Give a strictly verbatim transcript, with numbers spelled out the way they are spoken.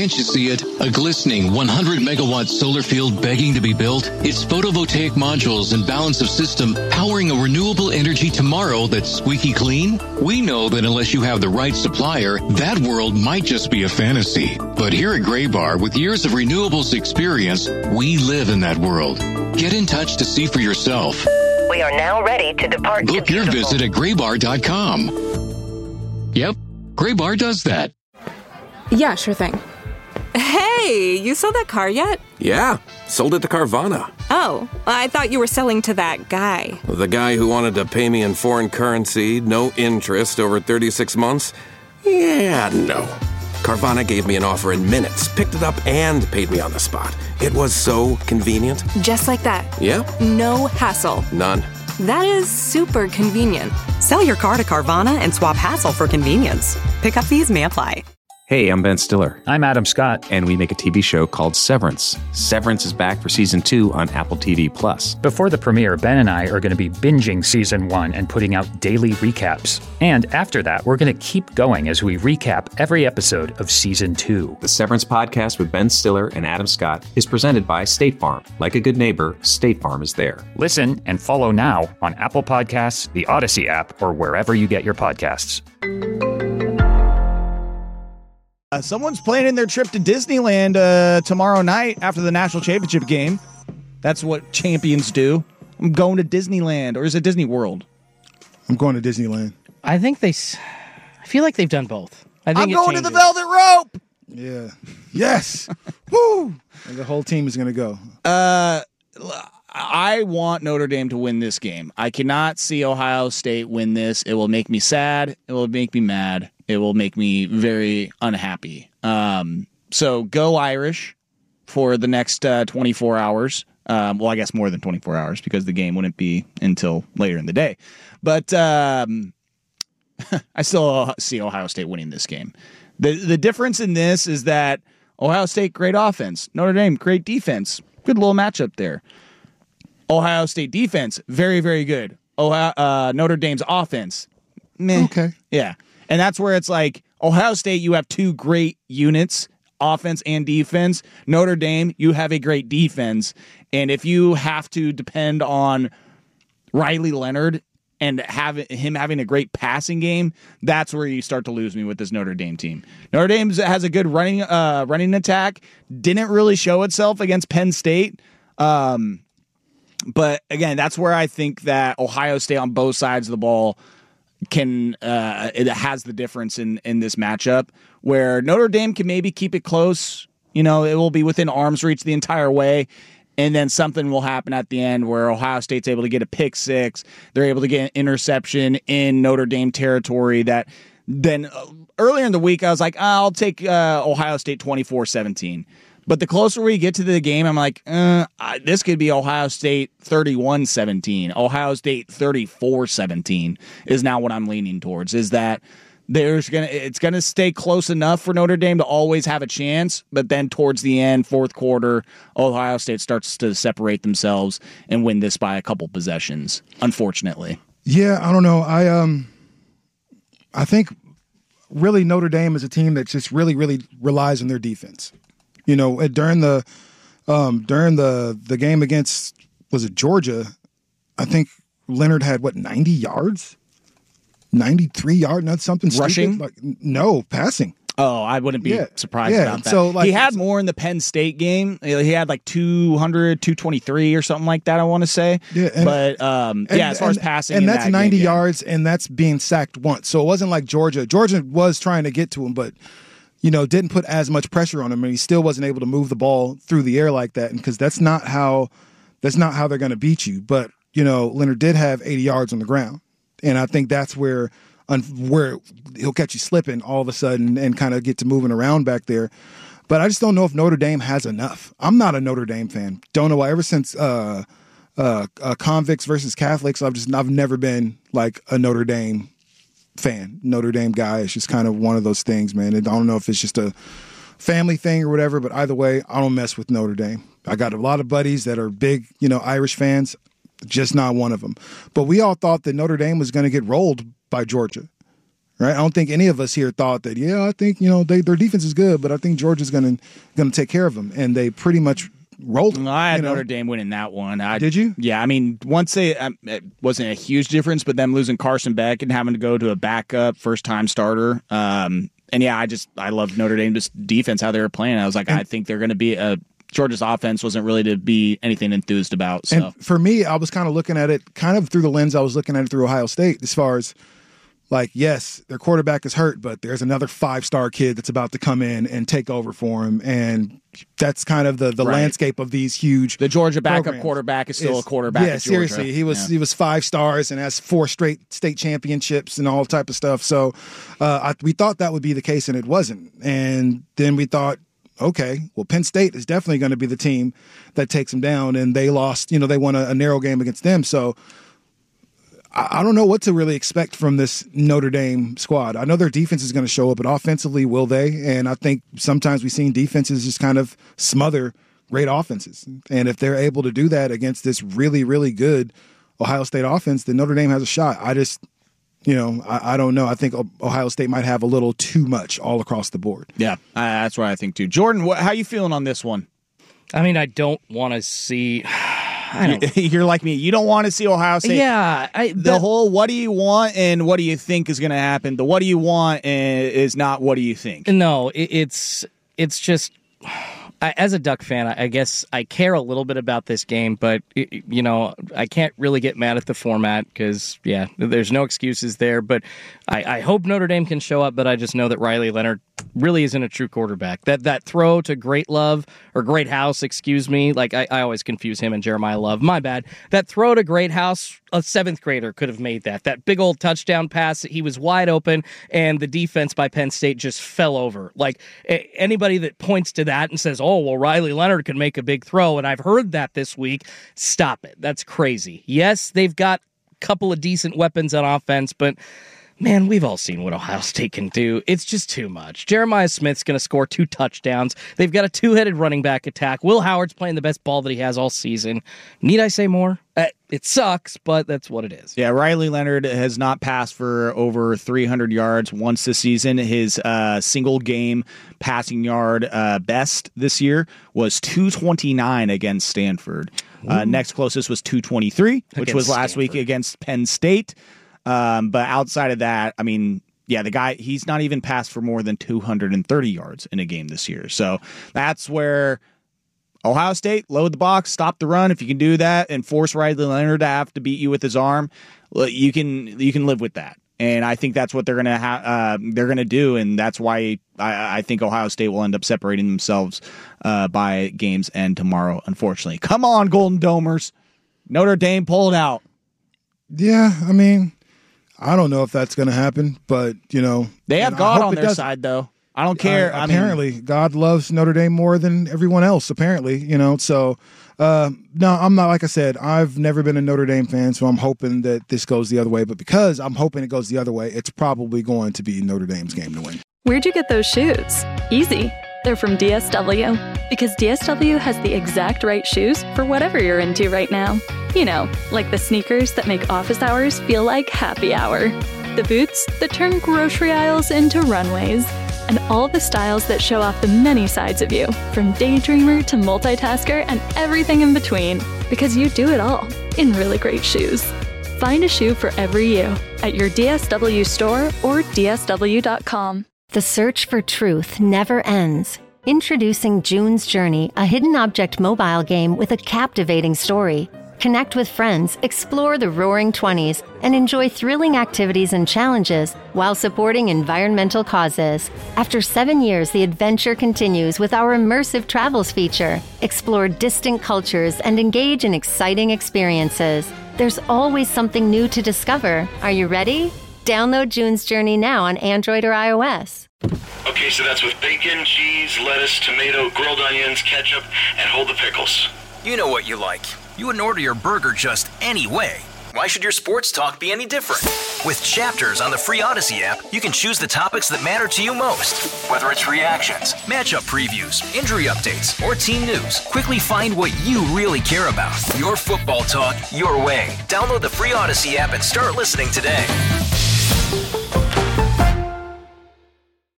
Can't you see it? A glistening one hundred megawatt solar field begging to be built? It's photovoltaic modules and balance of system powering a renewable energy tomorrow that's squeaky clean? We know that unless you have the right supplier, that world might just be a fantasy. But here at Graybar, with years of renewables experience, we live in that world. Get in touch to see for yourself. We are now ready to depart. Book your visit at graybar dot com. Yep, Graybar does that. Yeah, sure thing. Hey, you sold that car yet? Yeah, sold it to Carvana. Oh, I thought you were selling to that guy. The guy who wanted to pay me in foreign currency, no interest, over thirty-six months? Yeah, no. Carvana gave me an offer in minutes, picked it up, and paid me on the spot. It was so convenient. Just like that. Yeah? No hassle. None. That is super convenient. Sell your car to Carvana and swap hassle for convenience. Pickup fees may apply. Hey, I'm Ben Stiller. I'm Adam Scott. And we make a T V show called Severance. Severance is back for season two on Apple T V Plus. Before the premiere, Ben and I are going to be binging season one and putting out daily recaps. And after that, we're going to keep going as we recap every episode of season two. The Severance podcast with Ben Stiller and Adam Scott is presented by State Farm. Like a good neighbor, State Farm is there. Listen and follow now on Apple Podcasts, the Odyssey app, or wherever you get your podcasts. Uh, someone's planning their trip to Disneyland uh, tomorrow night after the national championship game. That's what champions do. I'm going to Disneyland, or is it Disney World? I'm going to Disneyland. I think they. I feel like they've done both. I think I'm it going changes. to the Velvet Rope. Yeah. Yes. Woo. And the whole team is going to go. Uh, I want Notre Dame to win this game. I cannot see Ohio State win this. It will make me sad. It will make me mad. It will make me very unhappy. Um, so go Irish for the next uh, twenty-four hours. Um, well, I guess more than twenty-four hours because the game wouldn't be until later in the day. But um, I still see Ohio State winning this game. The the difference in this is that Ohio State, great offense. Notre Dame, great defense. Good little matchup there. Ohio State defense, very, very good. Ohio, uh, Notre Dame's offense, meh. Okay. Yeah. And that's where it's like Ohio State, you have two great units, offense and defense. Notre Dame, you have a great defense. And if you have to depend on Riley Leonard and have him having a great passing game, that's where you start to lose me with this Notre Dame team. Notre Dame has a good running uh, running attack. Didn't really show itself against Penn State. Um, but again, that's where I think that Ohio State on both sides of the ball can uh, it has the difference in, in this matchup, where Notre Dame can maybe keep it close. You know, it will be within arm's reach the entire way. And then something will happen at the end where Ohio State's able to get a pick six. They're able to get an interception in Notre Dame territory that then uh, earlier in the week, I was like, oh, I'll take uh, Ohio State twenty-four seventeen. But the closer we get to the game, I'm like, uh, I, this could be Ohio State thirty-one seventeen. Ohio State thirty-four seventeen is now what I'm leaning towards, is that there's gonna it's gonna stay close enough for Notre Dame to always have a chance, but then towards the end, fourth quarter, Ohio State starts to separate themselves and win this by a couple possessions, unfortunately. Yeah, I don't know. I um I think really Notre Dame is a team that just really, really relies on their defense. You know, during the um, during the the game against, was it Georgia? I think Leonard had what, ninety yards, ninety-three yards, not something rushing. Stupid. Like, no, passing. Oh, I wouldn't be yeah. surprised yeah. about that. So, like, he had more in the Penn State game. He had like two hundred, two twenty-three or something like that, I want to say. Yeah, and, but um, and, yeah, as far and, as passing, and that's that ninety game, yards, yeah. and that's being sacked once. So it wasn't like Georgia. Georgia was trying to get to him, but you know, didn't put as much pressure on him, and he still wasn't able to move the ball through the air like that. And because that's not how that's not how they're going to beat you. But you know, Leonard did have eighty yards on the ground, and I think that's where where he'll catch you slipping all of a sudden and kind of get to moving around back there. But I just don't know if Notre Dame has enough. I'm not a Notre Dame fan. Don't know why. Ever since uh, uh, uh, convicts versus Catholics, I've just I've never been like a Notre Dame fan. Notre Dame guy. It's just kind of one of those things, man. And I don't know if it's just a family thing or whatever, but either way, I don't mess with Notre Dame. I got a lot of buddies that are big, you know, Irish fans, just not one of them. But we all thought that Notre Dame was going to get rolled by Georgia. right? I don't think any of us here thought that, yeah, I think, you know, they, their defense is good, but I think Georgia's going to going to take care of them. And they pretty much rolled them. I had you know? Notre Dame winning that one. I, Did you? Yeah, I mean, once they, um, it wasn't a huge difference, but them losing Carson Beck and having to go to a backup first-time starter. Um, and, yeah, I just, I love Notre Dame's defense, how they were playing. I was like, and, I think they're going to be a, Georgia's offense wasn't really to be anything enthused about. So. And for me, I was kind of looking at it kind of through the lens I was looking at it through Ohio State as far as, like, yes, their quarterback is hurt, but there's another five-star kid that's about to come in and take over for him. And that's kind of the, the right. landscape of these huge The Georgia backup programs. quarterback is still is, a quarterback. Yeah, seriously. He was yeah. he was five stars and has four straight state championships and all type of stuff. So uh, I, we thought that would be the case, and it wasn't. And then we thought, okay, well, Penn State is definitely going to be the team that takes them down, and they lost, you know, they won a, a narrow game against them. So I, I don't know what to really expect from this Notre Dame squad. I know their defense is going to show up, but offensively, will they? And I think sometimes we've seen defenses just kind of smother great offenses. And if they're able to do that against this really, really good Ohio State offense, then Notre Dame has a shot. I just... You know, I, I don't know. I think Ohio State might have a little too much all across the board. Yeah, uh, that's what I think too. Jordan, what, how you feeling on this one? I mean, I don't want to see. I don't. You're like me. You don't want to see Ohio State. Yeah, I, the that, whole what do you want and what do you think is going to happen. The what do you want is not what do you think. No, it, it's it's just. I, as a Duck fan, I, I guess I care a little bit about this game, but, it, you know, I can't really get mad at the format because, yeah, there's no excuses there. But I, I hope Notre Dame can show up, but I just know that Riley Leonard really isn't a true quarterback. That that throw to Great Love, or Great House, excuse me, like I, I always confuse him and Jeremiah Love. My bad. That throw to Great House, a seventh grader could have made that. That big old touchdown pass, he was wide open, and the defense by Penn State just fell over. Like, anybody that points to that and says, oh, well, Riley Leonard could make a big throw, and I've heard that this week, stop it. That's crazy. Yes, they've got a couple of decent weapons on offense, but man, we've all seen what Ohio State can do. It's just too much. Jeremiah Smith's going to score two touchdowns. They've got a two-headed running back attack. Will Howard's playing the best ball that he has all season. Need I say more? Uh, it sucks, but that's what it is. Yeah, Riley Leonard has not passed for over three hundred yards once this season. His uh, single-game passing yard uh, best this year was two twenty-nine against Stanford. Uh, next closest was two twenty-three, which Against was last Stanford. week against Penn State. Um, but outside of that, I mean, yeah, the guy, he's not even passed for more than two hundred thirty yards in a game this year. So that's where Ohio State, load the box, stop the run. If you can do that and force Riley Leonard to have to beat you with his arm, you can you can live with that. And I think that's what they're gonna ha- uh, they're gonna do, and that's why I, I think Ohio State will end up separating themselves uh, by game's end tomorrow. Unfortunately, come on, Golden Domers, Notre Dame pulled out. Yeah, I mean, I don't know if that's going to happen, but, you know. They have you know, God on their does. side, though. I don't care. Uh, I apparently, mean, God loves Notre Dame more than everyone else, apparently, you know. So, uh, no, I'm not, like I said, I've never been a Notre Dame fan, so I'm hoping that this goes the other way. But because I'm hoping it goes the other way, it's probably going to be Notre Dame's game to win. Where'd you get those shoes? Easy. They're from D S W. Because D S W has the exact right shoes for whatever you're into right now. You know, like the sneakers that make office hours feel like happy hour. The boots that turn grocery aisles into runways. And all the styles that show off the many sides of you, from daydreamer to multitasker and everything in between. Because you do it all in really great shoes. Find a shoe for every you at your D S W store or D S W dot com. The search for truth never ends. Introducing June's Journey, a hidden object mobile game with a captivating story. Connect with friends, explore the Roaring Twenties, and enjoy thrilling activities and challenges while supporting environmental causes. After seven years, the adventure continues with our immersive travels feature. Explore distant cultures and engage in exciting experiences. There's always something new to discover. Are you ready? Download June's Journey now on Android or iOS. Okay, so that's with bacon, cheese, lettuce, tomato, grilled onions, ketchup, and hold the pickles. You know what you like. You wouldn't order your burger just any way. Why should your sports talk be any different? With Chapters on the free Odyssey app, you can choose the topics that matter to you most. Whether it's reactions, matchup previews, injury updates, or team news, quickly find what you really care about. Your football talk, your way. Download the free Odyssey app and start listening today.